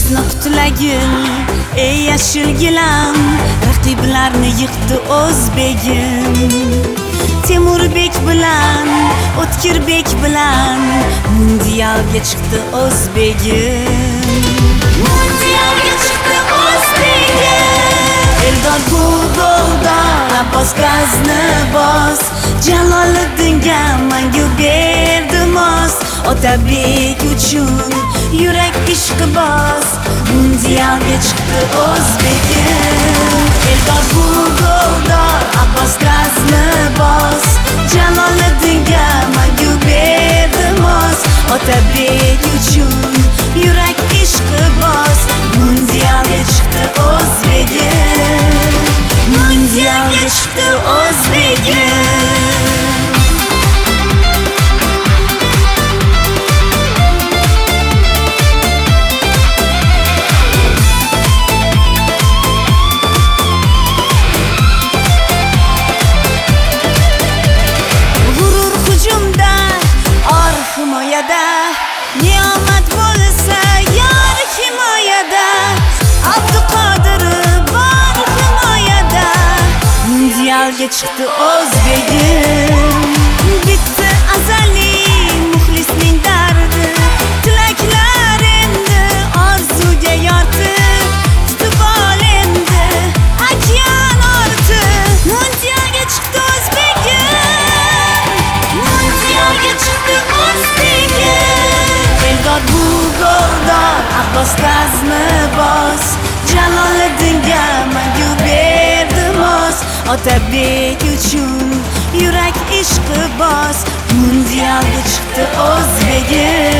Qishloq tilagim, ey yashil gilam, raqiblarni yiqdi o'zbegim. Temurbek bilan, O'tkirbek bilan mundialga chiqdi o'zbegim. Mundialga chiqdi o'zbegim. Eldor bu golda, Abbos gazni bos, Jaloliddinga mangu berdi mos. Otabek uchun yurak ishqibos, mundialga chiqdi o'zbegim. Eldor bu golda, Abbos gazni bos, Jaloliddinga mangu berdi mos. Otabek uchun yurak ishqibos, mundialga chiqdi o'zbegim. Mundialga chiqdi o'zbegim. Niyomat bo'lsa yor himoyada, Abduqodir bor himoyada. Mundialga chiqdi o'zbegim. Bitti azaliy muxlisning dardi, tilaklar endi orzuga yortib, tutib ol endi okean ortib. Mundialga chiqdi o'zbegim. Mundialga chiqdi o'zbegim. Eldor bu golda, Abbos gazni bos, Jaloliddinga mangu berdi mos. Otabek uchun yurak ishqibos, mundialga chiqdi o'zbegim.